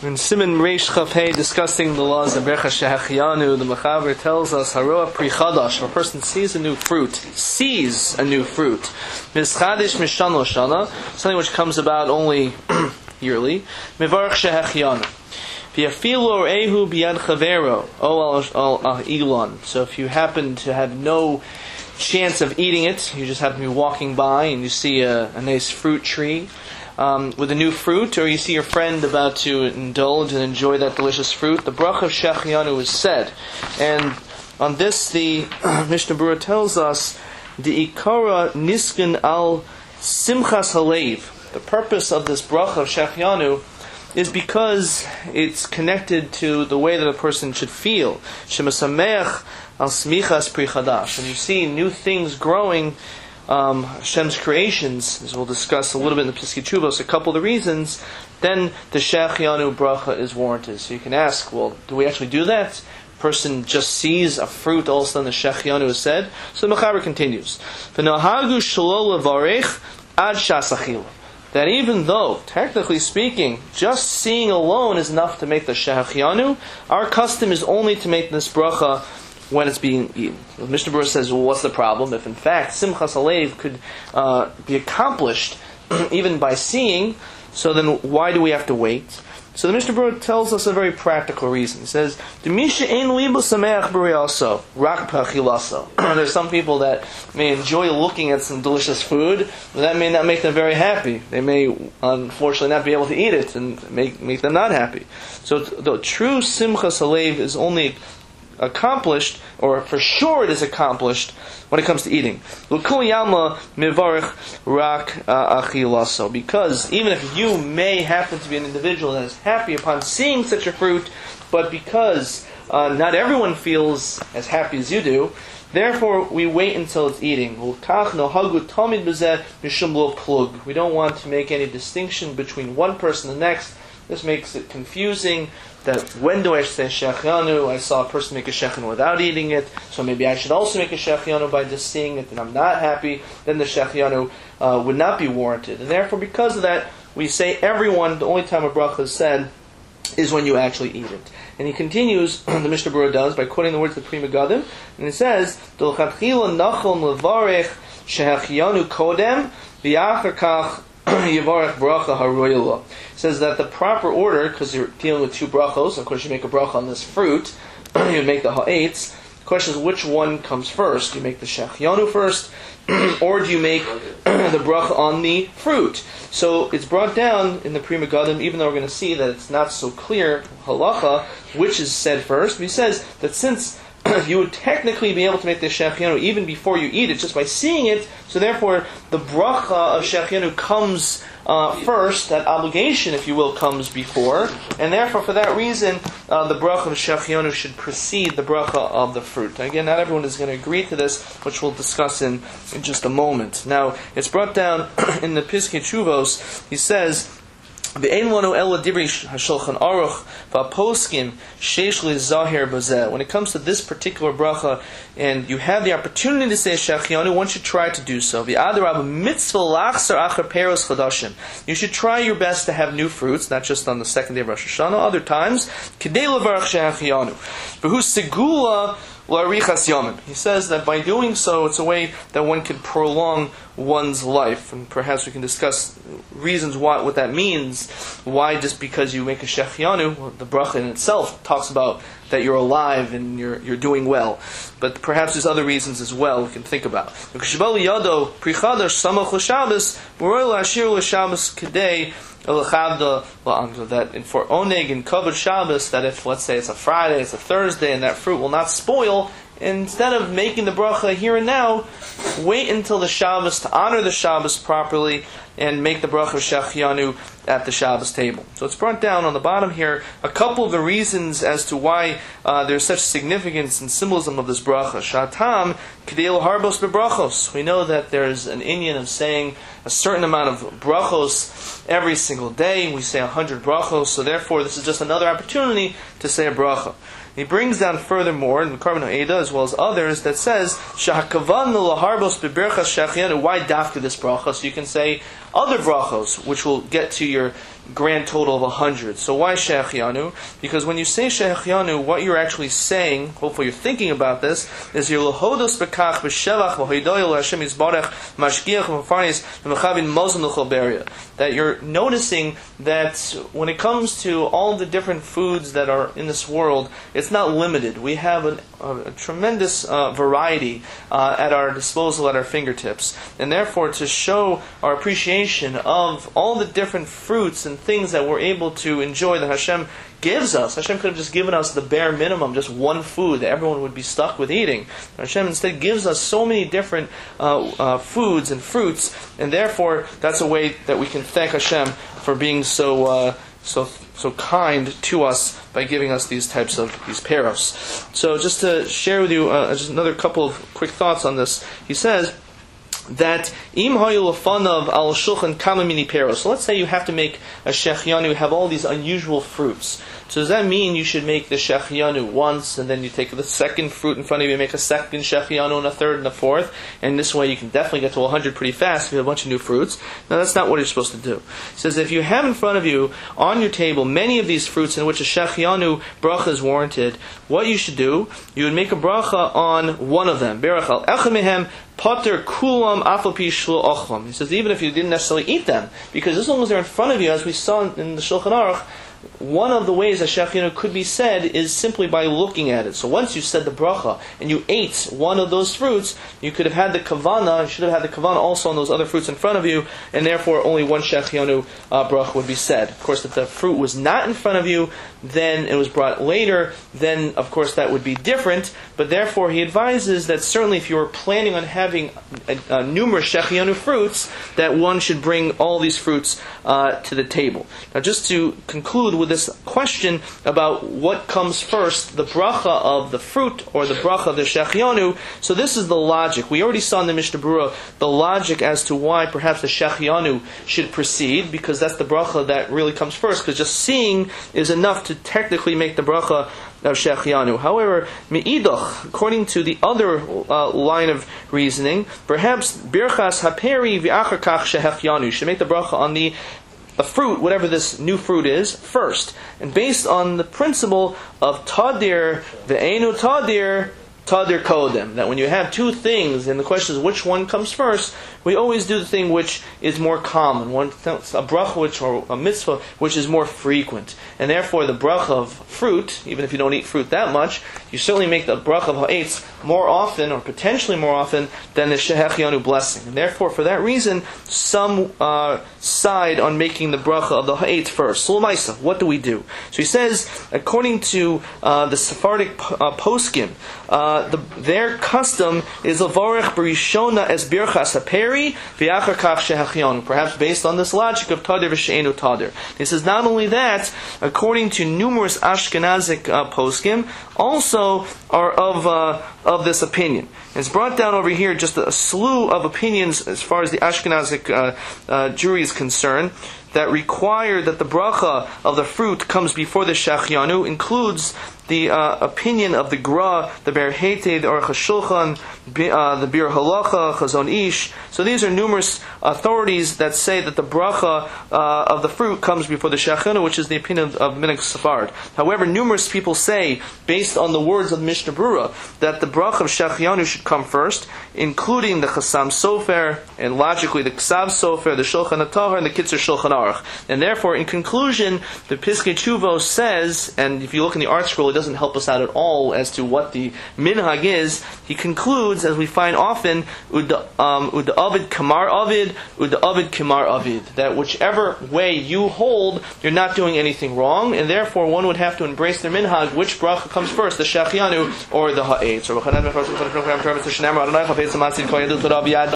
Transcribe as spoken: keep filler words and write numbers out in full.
In Siman Reish Chaf Hey, discussing the laws of Bercha Shehechiyanu, the Mechaber tells us, Haroa Pri Chadash, if a person sees a new fruit, sees a new fruit, Mischadish Mishan Shana, something which comes about only yearly, Mevarach Shehechiyanu. V'yafilu or ehu biyad chavero, o al ilon. So if you happen to have no chance of eating it, you just happen to be walking by and you see a, a nice fruit tree, Um, with a new fruit, or you see your friend about to indulge and enjoy that delicious fruit, the bracha of Shehechiyanu is said. And on this, the Mishnah Berurah tells us, the ikara niskin al simchas halev. The purpose of this bracha of Shehechiyanu is because it's connected to the way that a person should feel. Shemasameach al smichas pri chadash. When you see new things growing, Um, Hashem's creations, as we'll discuss a little bit in the Piskei Teshuvos, a couple of the reasons, then the Shehechiyanu bracha is warranted. So you can ask, well, do we actually do that? A person just sees a fruit, all of a sudden the Shehechiyanu is said. So the Mechaber continues, V'nahagu shelo levarech ad shasachil. That even though, technically speaking, just seeing alone is enough to make the Shehechiyanu, our custom is only to make this bracha when it's being eaten. The Mishnah Berurah says, well, what's the problem? If in fact Simchas Halev could uh, be accomplished even by seeing, so then why do we have to wait? So the Mishnah Berurah tells us a very practical reason. He says, There's some people that may enjoy looking at some delicious food, but that may not make them very happy. They may unfortunately not be able to eat it and make, make them not happy. So the true Simchas Halev is only accomplished, or for sure it is accomplished, when it comes to eating. Because even if you may happen to be an individual that is happy upon seeing such a fruit, but because uh, not everyone feels as happy as you do, therefore we wait until it's eating. We don't want to make any distinction between one person and the next. This makes it confusing. That when do I say Shehechiyanu? I saw a person make a Shehechiyanu without eating it, so maybe I should also make a Shehechiyanu by just seeing it, and I'm not happy, then the Shehechiyanu uh, would not be warranted. And therefore, because of that, we say everyone, the only time a bracha is said is when you actually eat it. And he continues, the Mishnah Berurah does, by quoting the words of the Pri Megadim, and it says, D'lechatchila nachon levarech Shehechiyanu kodem, v'achar kach Yivarech bracha haroyla. Says that the proper order, because you're dealing with two brachos, of course you make a bracha on this fruit, you make the ha'etz. The question is, which one comes first? Do you make the Shehechiyanu first, or do you make the bracha on the fruit? So it's brought down in the Pri Megadim, even though we're going to see that it's not so clear, halacha, which is said first. But he says that since you would technically be able to make the Shehechiyanu even before you eat it, just by seeing it, so therefore the bracha of Shehechiyanu comes uh, first, that obligation, if you will, comes before, and therefore for that reason, uh, the bracha of Shehechiyanu should precede the bracha of the fruit. Again, not everyone is going to agree to this, which we'll discuss in, in just a moment. Now, it's brought down in the Piskei Teshuvos, he says, when it comes to this particular bracha, and you have the opportunity to say Shehechiyanu, one should try to do so. You should try your best to have new fruits, not just on the second day of Rosh Hashanah, other times. He says that by doing so, it's a way that one can prolong one's life, and perhaps we can discuss reasons why, what that means. Why just because you make a Shehechiyanu, well, the bracha in itself talks about that you're alive and you're you're doing well, but perhaps there's other reasons as well we can think about. That for Oneg and Kavod Shabbos, that if, let's say, it's a Friday, it's a Thursday, and that fruit will not spoil, instead of making the bracha here and now, wait until the Shabbos to honor the Shabbos properly and make the bracha of Shehechiyanu at the Shabbos table. So it's brought down on the bottom here a couple of the reasons as to why uh, there's such significance and symbolism of this bracha. Shatam k'dei harbos bebrachos. We know that there's an inyan of saying a certain amount of brachos every single day. We say a hundred brachos, so therefore this is just another opportunity to say a bracha. He brings down furthermore in the Karban Ha'eda as well as others that says Shahakavan laharbos beberchas Shehechiyanu. Why dafka this bracha? So you can say other brachos, which will get to your grand total of a hundred. So why Shehechianu? Because when you say Shehechianu, what you're actually saying, hopefully you're thinking about this, is you're L'hodos Bekach B'Shevach V'Hoidoyo L'Hashem Yisbarach Mashgiach V'Farnis V'Mechavin Mozon L'Chol Beria. That you're noticing that when it comes to all the different foods that are in this world, it's not limited. We have an, a, a tremendous uh, variety uh, at our disposal, at our fingertips. And therefore, to show our appreciation of all the different fruits and things that we're able to enjoy that Hashem gives us. Hashem could have just given us the bare minimum, just one food that everyone would be stuck with eating. Hashem instead gives us so many different uh, uh, foods and fruits, and therefore that's a way that we can thank Hashem for being so uh, so so kind to us by giving us these types of these peros. So just to share with you uh, just another couple of quick thoughts on this. He says that im hayu lefanav al shulchan kama mini peros. So let's say you have to make a shechianu, you have all these unusual fruits. So does that mean you should make the shechianu once, and then you take the second fruit in front of you, make a second shechianu, and a third, and a fourth, and this way you can definitely get to one hundred pretty fast if you have a bunch of new fruits? No, that's not what you're supposed to do. He says if you have in front of you, on your table, many of these fruits in which a shechianu bracha is warranted, what you should do, you would make a bracha on one of them. Berach al echad mehem pater kulam afal pi shlo ochlam. He says even if you didn't necessarily eat them, because as long as they're in front of you, as we saw in the Shulchan Aruch, one of the ways that shechianu could be said is simply by looking at it. So once you said the bracha and you ate one of those fruits, you could have had the kavana, you should have had the kavana also on those other fruits in front of you, and therefore only one shechianu uh, bracha would be said. Of course, if the fruit was not in front of you, then it was brought later, then of course that would be different, but therefore he advises that certainly if you were planning on having a, a numerous shechianu fruits, that one should bring all these fruits uh, to the table. Now just to conclude with this question about what comes first, the bracha of the fruit or the bracha of the shechianu. So this is the logic. We already saw in the Mishnah Berurah the logic as to why perhaps the shechianu should proceed, because that's the bracha that really comes first, because just seeing is enough to technically make the bracha of shechianu. However, me'idoch, according to the other uh, line of reasoning, perhaps birchas haperi v'achar kach shechianu should make the bracha on the a fruit, whatever this new fruit is, first. And based on the principle of tadir ve'enu tadir, tadir kodem, that when you have two things and the question is which one comes first, we always do the thing which is more common, one a bracha which, or a mitzvah which is more frequent. And therefore the bracha of fruit, even if you don't eat fruit that much, you certainly make the bracha of ha'etz more often, or potentially more often, than the shehechianu blessing. And therefore, for that reason, some uh, side on making the bracha of the ha'etz first. So l'maisa, what do we do? So he says, according to uh, the Sephardic uh, poskim, uh, the, their custom is levarech b'rishona as birchas haperi v'achar kach shehechianu. Perhaps based on this logic of tadir v'she'enu tadir. He says not only that, according to numerous Ashkenazic uh, poskim, also are of uh, of this opinion. And it's brought down over here just a slew of opinions as far as the Ashkenazic uh, uh, Jewry is concerned, that require that the bracha of the fruit comes before the shechianu, includes the uh, opinion of the Gra, the Ber Hete, the Aruch HaShulchan, uh, the Bir Halacha, Chazon Ish. So these are numerous authorities that say that the bracha uh, of the fruit comes before the shechianu, which is the opinion of, of Minhag Sefard. However, numerous people say, based on the words of Mishnah Berurah, that the bracha of shechianu should come first, including the Chassam Sofer, and logically the Ksav Sofer, the Shulchan HaTahar, and the Kitzur Shulchan Aruch. And therefore, in conclusion, the Piskei Teshuvos says, and if you look in the art scroll, it doesn't help us out at all as to what the minhag is. He concludes, as we find often, Uda um, Avid Kamar Avid, Uda Avid Kamar Avid, that whichever way you hold, you're not doing anything wrong, and therefore one would have to embrace their minhag, which bracha comes first, the shechianu or the ha'etz.